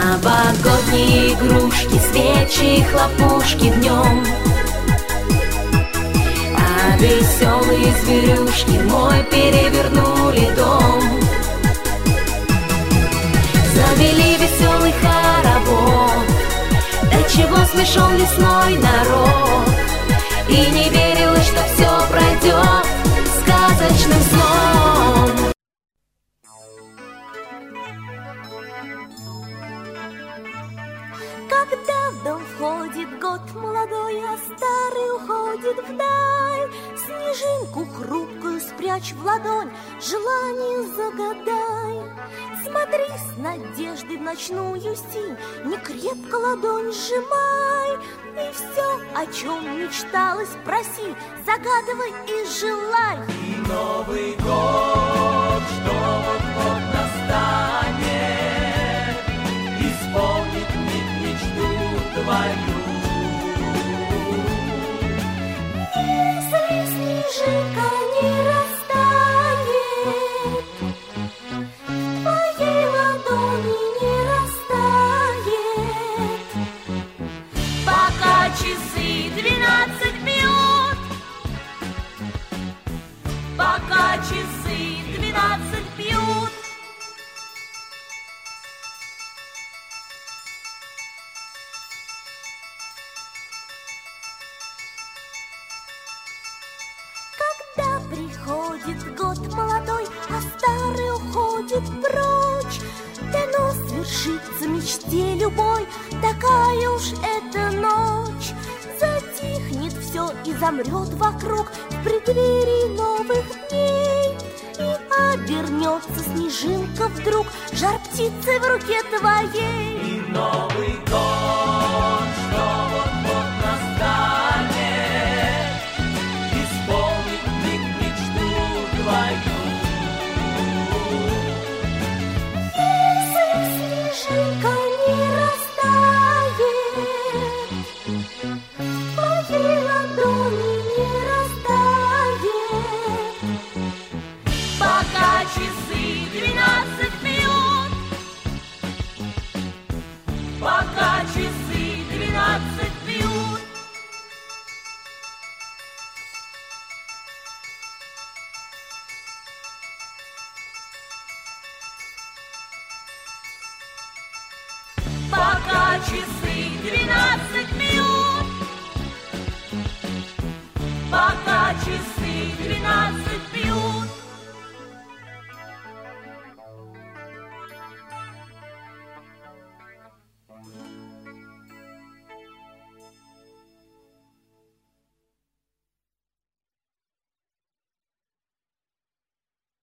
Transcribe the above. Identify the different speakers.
Speaker 1: Новогодние игрушки, свечи, хлопушки днем. А веселые зверюшки мой перевернули дом. Завели веселый хоровод, до чего смешон лесной народ. И не верилось, что все пройдет сказочным сном.
Speaker 2: Когда в дом входит год молодой, а старый уходит вдаль, снежинку хрупкую спрячь в ладонь, желание загадай. Смотри с надеждой в ночную синь, не крепко ладонь сжимай. И все, о чем мечталось, проси, загадывай и желай.
Speaker 3: И Новый год, что вот-вот настанет, исполнит мечту твою.
Speaker 2: Если снежинка не растает, в твоей ладони не растает.
Speaker 3: Пока часы 12 бьют, пока часы 12 бьют.
Speaker 2: Когда приходит год молодой, а старый уходит прочь, дано свершится мечте любой, такая уж эта ночь. Затихнет все и замрет вокруг в преддверии новых дней. И обернется снежинка вдруг жар птицы в руке твоей.
Speaker 3: И Новый год, что вот-вот настанет, исполнит мечту твою.
Speaker 2: Если снежинка не растает, в твоей ладони не растает.
Speaker 3: Пока часы 12 бьют, пока часы 12 бьют. Пока часы 12 бьют, пока часы 12 бьют.